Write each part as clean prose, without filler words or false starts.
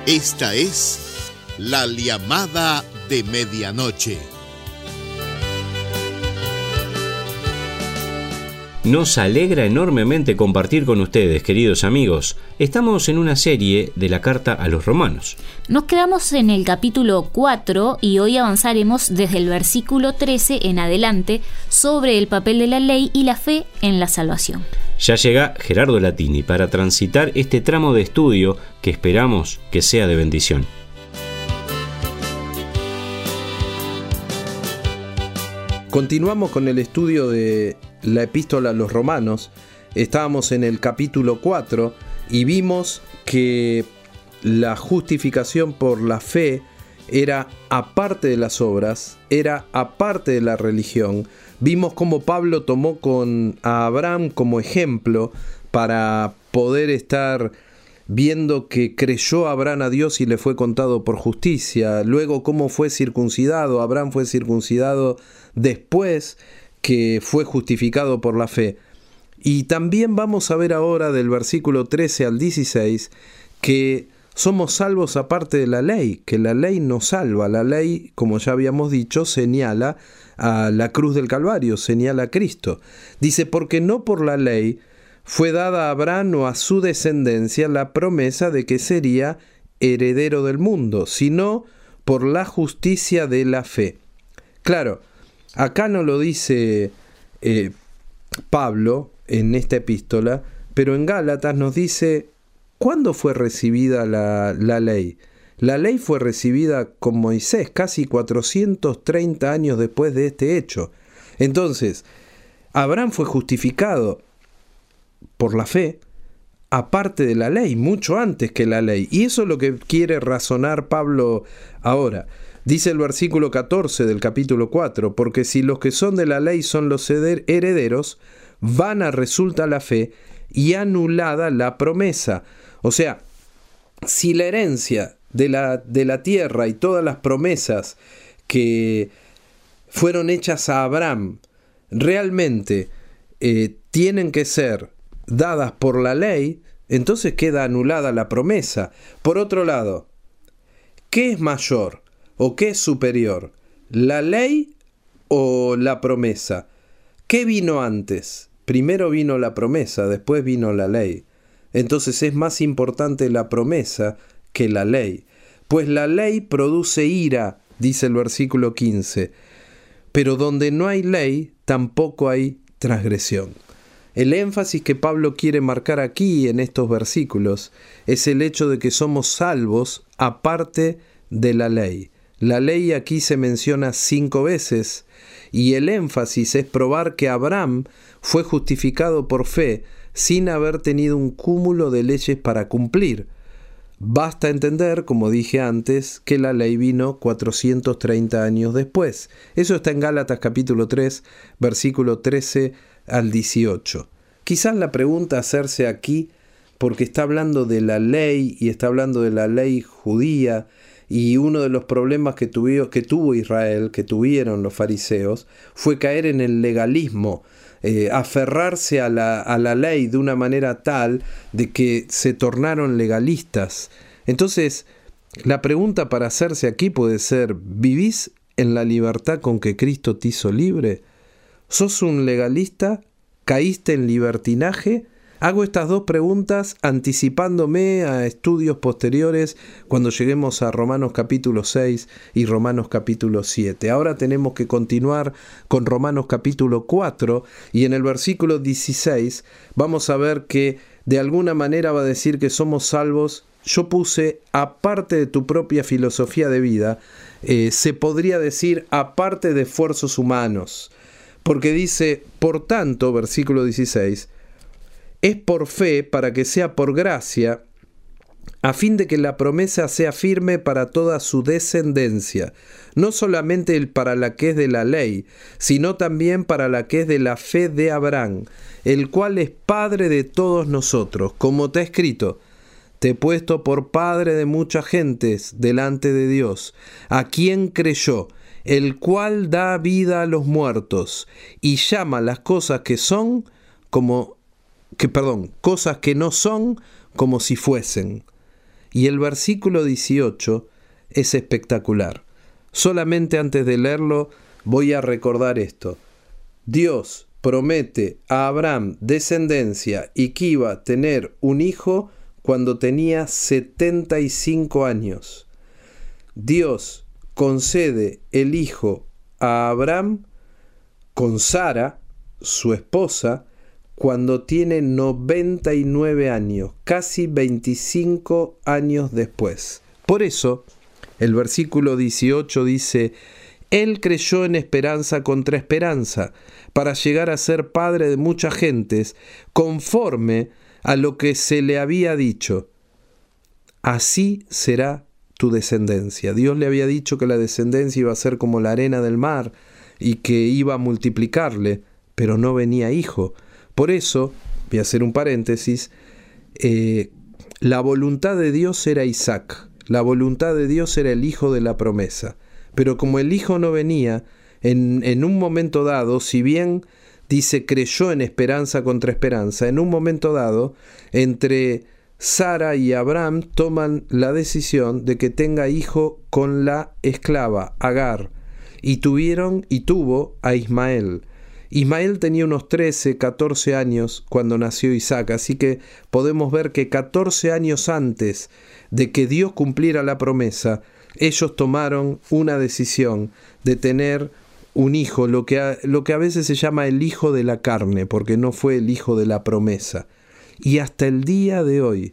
Esta es La Llamada de Medianoche. Nos alegra enormemente compartir con ustedes, queridos amigos. Estamos en una serie de la Carta a los Romanos. Nos quedamos en el capítulo 4 y hoy avanzaremos desde el versículo 13 en adelante sobre el papel de la ley y la fe en la salvación. Ya llega Gerardo Latini para transitar este tramo de estudio que esperamos que sea de bendición. Continuamos con el estudio de la epístola a los Romanos. Estábamos en el capítulo 4 y vimos que la justificación por la fe era aparte de las obras, era aparte de la religión. Vimos cómo Pablo tomó a Abraham como ejemplo para poder estar viendo que creyó Abraham a Dios y le fue contado por justicia. Luego cómo fue circuncidado. Abraham fue circuncidado después que fue justificado por la fe. Y también vamos a ver ahora del versículo 13 al 16 que somos salvos aparte de la ley, que la ley nos salva. La ley, como ya habíamos dicho, señala a la cruz del Calvario, señala a Cristo. Dice, porque no por la ley fue dada a Abraham o a su descendencia la promesa de que sería heredero del mundo, sino por la justicia de la fe. Claro, acá no lo dice Pablo en esta epístola, pero en Gálatas nos dice, ¿cuándo fue recibida la ley? La ley fue recibida con Moisés casi 430 años después de este hecho. Entonces, Abraham fue justificado por la fe, aparte de la ley, mucho antes que la ley. Y eso es lo que quiere razonar Pablo ahora. Dice el versículo 14 del capítulo 4, porque si los que son de la ley son los herederos, vana resulta la fe y anulada la promesa. O sea, si la herencia de la tierra y todas las promesas que fueron hechas a Abraham realmente tienen que ser dadas por la ley, entonces queda anulada la promesa. Por otro lado, ¿qué es mayor o qué es superior? ¿La ley o la promesa? ¿Qué vino antes? Primero vino la promesa, después vino la ley. Entonces es más importante la promesa que la ley. Pues la ley produce ira, dice el versículo 15, pero donde no hay ley, tampoco hay transgresión. El énfasis que Pablo quiere marcar aquí en estos versículos es el hecho de que somos salvos aparte de la ley. La ley aquí se menciona 5 veces y el énfasis es probar que Abraham fue justificado por fe sin haber tenido un cúmulo de leyes para cumplir. Basta entender, como dije antes, que la ley vino 430 años después. Eso está en Gálatas capítulo 3, versículo 13 al 18. Quizás la pregunta a hacerse aquí, porque está hablando de la ley y está hablando de la ley judía, y uno de los problemas que tuvo Israel, que tuvieron los fariseos, fue caer en el legalismo, aferrarse a la ley de una manera tal de que se tornaron legalistas. Entonces, la pregunta para hacerse aquí puede ser, ¿vivís en la libertad con que Cristo te hizo libre? ¿Sos un legalista? ¿Caíste en libertinaje? Hago estas 2 preguntas anticipándome a estudios posteriores cuando lleguemos a Romanos capítulo 6 y Romanos capítulo 7. Ahora tenemos que continuar con Romanos capítulo 4 y en el versículo 16 vamos a ver que de alguna manera va a decir que somos salvos. Yo puse aparte de tu propia filosofía de vida, se podría decir aparte de esfuerzos humanos, porque dice, por tanto, versículo 16, es por fe para que sea por gracia, a fin de que la promesa sea firme para toda su descendencia, no solamente para la que es de la ley, sino también para la que es de la fe de Abraham, el cual es padre de todos nosotros, como está escrito, te he puesto por padre de muchas gentes delante de Dios, a quien creyó, el cual da vida a los muertos y llama las cosas que son cosas que no son como si fuesen. Y el versículo 18 es espectacular. Solamente antes de leerlo voy a recordar esto. Dios promete a Abraham descendencia y que iba a tener un hijo cuando tenía 75 años. Dios concede el hijo a Abraham con Sara, su esposa, cuando tiene 99 años, casi 25 años después. Por eso, el versículo 18 dice: Él creyó en esperanza contra esperanza, para llegar a ser padre de muchas gentes, conforme a lo que se le había dicho. Así será tu descendencia. Dios le había dicho que la descendencia iba a ser como la arena del mar y que iba a multiplicarle, pero no venía hijo. Por eso, voy a hacer un paréntesis, la voluntad de Dios era Isaac, la voluntad de Dios era el hijo de la promesa. Pero como el hijo no venía, en un momento dado, si bien dice creyó en esperanza contra esperanza, en un momento dado, entre Sara y Abraham toman la decisión de que tenga hijo con la esclava Agar, y tuvo a Ismael. Ismael tenía unos 13, 14 años cuando nació Isaac, así que podemos ver que 14 años antes de que Dios cumpliera la promesa, ellos tomaron una decisión de tener un hijo, lo que a veces se llama el hijo de la carne, porque no fue el hijo de la promesa. Y hasta el día de hoy,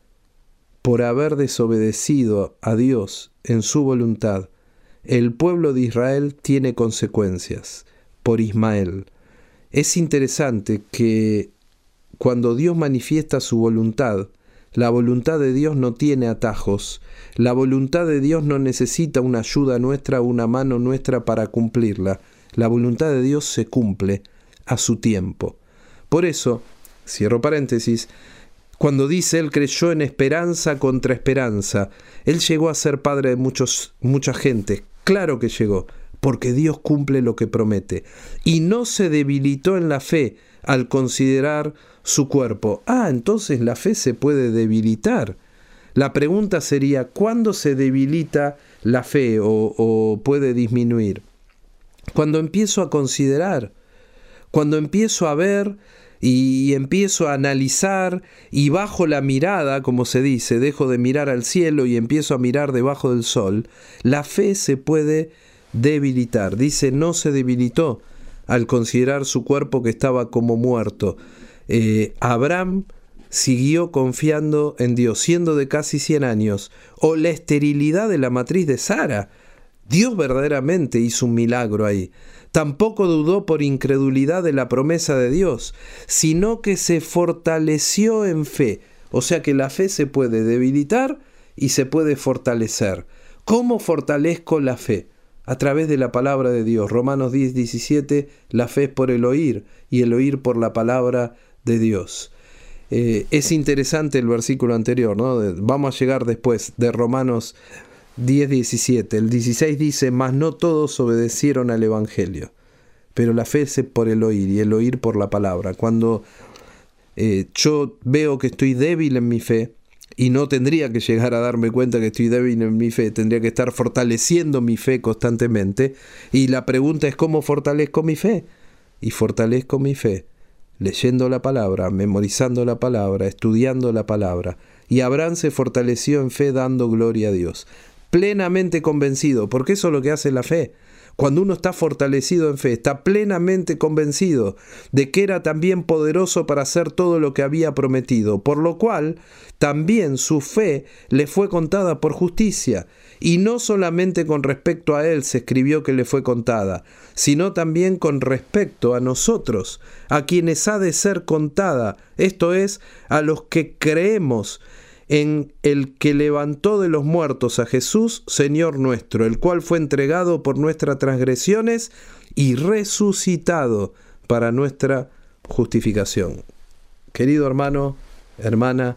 por haber desobedecido a Dios en su voluntad, el pueblo de Israel tiene consecuencias por Ismael. Es interesante que cuando Dios manifiesta su voluntad, la voluntad de Dios no tiene atajos. La voluntad de Dios no necesita una ayuda nuestra, una mano nuestra para cumplirla. La voluntad de Dios se cumple a su tiempo. Por eso, cierro paréntesis, cuando dice Él creyó en esperanza contra esperanza, Él llegó a ser padre de mucha gente. Claro que llegó, porque Dios cumple lo que promete. Y no se debilitó en la fe al considerar su cuerpo. Entonces la fe se puede debilitar. La pregunta sería, ¿cuándo se debilita la fe o puede disminuir? Cuando empiezo a considerar, cuando empiezo a ver y empiezo a analizar y bajo la mirada, como se dice, dejo de mirar al cielo y empiezo a mirar debajo del sol, la fe se puede debilitar. Dice, no se debilitó al considerar su cuerpo que estaba como muerto. Abraham siguió confiando en Dios, siendo de casi 100 años, o la esterilidad de la matriz de Sara. Dios verdaderamente hizo un milagro ahí. Tampoco dudó por incredulidad de la promesa de Dios, sino que se fortaleció en fe. O sea que la fe se puede debilitar y se puede fortalecer. ¿Cómo fortalezco la fe? A través de la palabra de Dios. Romanos 10, 17, la fe es por el oír y el oír por la palabra de Dios. Es interesante el versículo anterior, ¿no? Vamos a llegar después de Romanos 10, 17. El 16 dice, mas no todos obedecieron al Evangelio, pero la fe es por el oír y el oír por la palabra. Cuando yo veo que estoy débil en mi fe, y no tendría que llegar a darme cuenta que estoy débil en mi fe, tendría que estar fortaleciendo mi fe constantemente, y la pregunta es, ¿cómo fortalezco mi fe? Y fortalezco mi fe leyendo la palabra, memorizando la palabra, estudiando la palabra. Y Abraham se fortaleció en fe dando gloria a Dios, plenamente convencido, porque eso es lo que hace la fe. Cuando uno está fortalecido en fe, está plenamente convencido de que era también poderoso para hacer todo lo que había prometido, por lo cual también su fe le fue contada por justicia. Y no solamente con respecto a él se escribió que le fue contada, sino también con respecto a nosotros, a quienes ha de ser contada, esto es, a los que creemos en el que levantó de los muertos a Jesús, Señor nuestro, el cual fue entregado por nuestras transgresiones y resucitado para nuestra justificación. Querido hermano, hermana,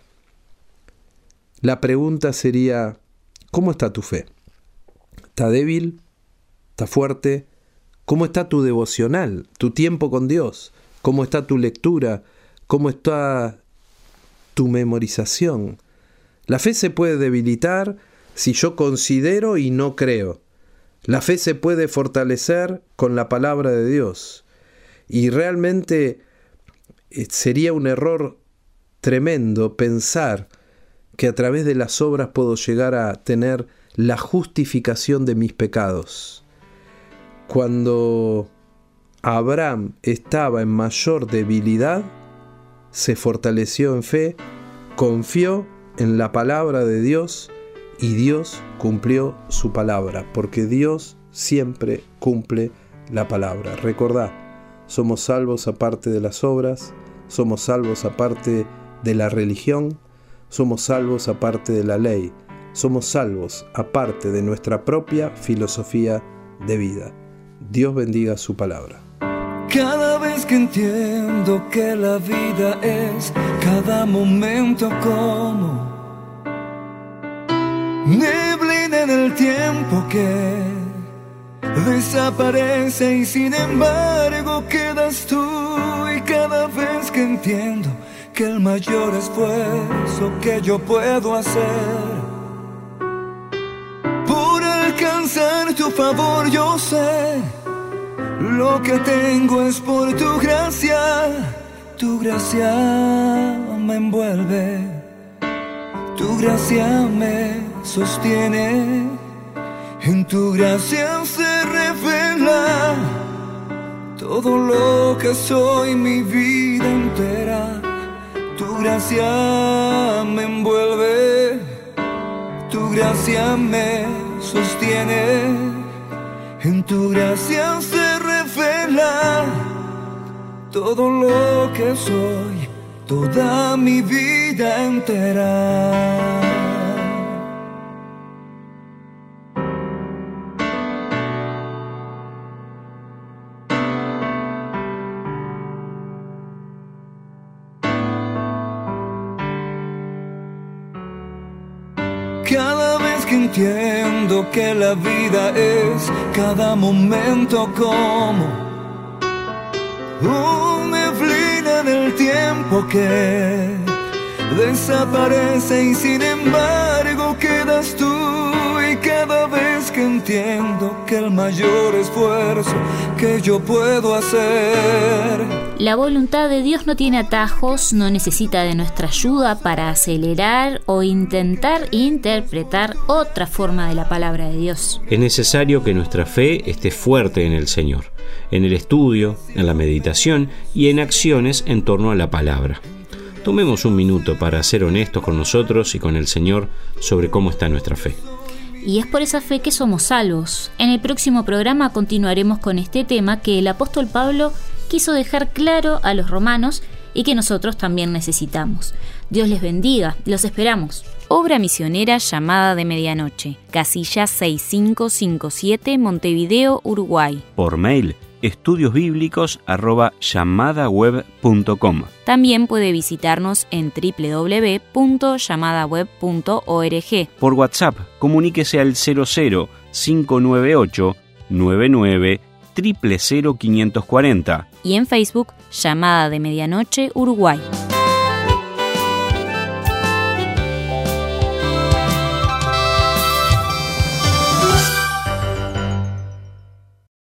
la pregunta sería, ¿cómo está tu fe? ¿Está débil? ¿Está fuerte? ¿Cómo está tu devocional, tu tiempo con Dios? ¿Cómo está tu lectura? ¿Cómo está tu memorización? La fe se puede debilitar si yo considero y no creo. La fe se puede fortalecer con la palabra de Dios. Y realmente sería un error tremendo pensar que a través de las obras puedo llegar a tener la justificación de mis pecados. Cuando Abraham estaba en mayor debilidad, se fortaleció en fe, confió en la palabra de Dios y Dios cumplió su palabra, porque Dios siempre cumple la palabra. Recordá, somos salvos aparte de las obras, somos salvos aparte de la religión, somos salvos aparte de la ley, somos salvos aparte de nuestra propia filosofía de vida. Dios bendiga su palabra. Cada vez que entiendo que la vida es cada momento como neblina en el tiempo que desaparece y sin embargo quedas tú, y cada vez que entiendo que el mayor esfuerzo que yo puedo hacer por alcanzar tu favor, yo sé lo que tengo es por tu gracia me envuelve, tu gracia me sostiene, en tu gracia se revela todo lo que soy, mi vida entera, tu gracia me envuelve, tu gracia me sostiene, en tu gracia se revela todo lo que soy, toda mi vida entera. Cada vez que entiendo que la vida es cada momento como una neblina del tiempo que desaparece y sin embargo quedas tú, y cada vez que entiendo que el mayor esfuerzo que yo puedo hacer. La voluntad de Dios no tiene atajos, no necesita de nuestra ayuda para acelerar o intentar interpretar otra forma de la palabra de Dios. Es necesario que nuestra fe esté fuerte en el Señor, en el estudio, en la meditación y en acciones en torno a la palabra. Tomemos un minuto para ser honestos con nosotros y con el Señor sobre cómo está nuestra fe. Y es por esa fe que somos salvos. En el próximo programa continuaremos con este tema que el apóstol Pablo quiso dejar claro a los romanos y que nosotros también necesitamos. Dios les bendiga, los esperamos. Obra misionera Llamada de Medianoche, casilla 6557, Montevideo, Uruguay. Por mail, estudiosbiblicos@llamadaweb.com. También puede visitarnos en www.llamadaweb.org. Por WhatsApp, comuníquese al 00 598 99 00540. Y en Facebook, Llamada de Medianoche, Uruguay.